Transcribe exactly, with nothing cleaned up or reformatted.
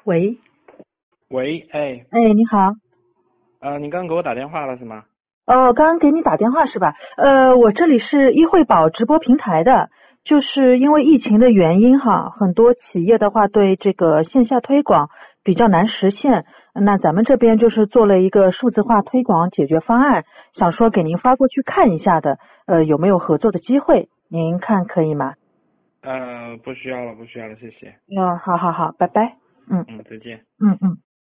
喂。 喂，哎， 哎，你好。 呃，你刚刚给我打电话了是吗？ 哦，刚刚给你打电话是吧？呃，我这里是易惠宝直播平台的，就是因为疫情的原因哈，很多企业的话对这个线下推广比较难实现，那咱们这边就是做了一个数字化推广解决方案，想说给您发过去看一下的，呃，有没有合作的机会？您看可以吗？ 呃，不需要了，不需要了，谢谢。 嗯，好好好，拜拜。嗯嗯，再见。 嗯嗯。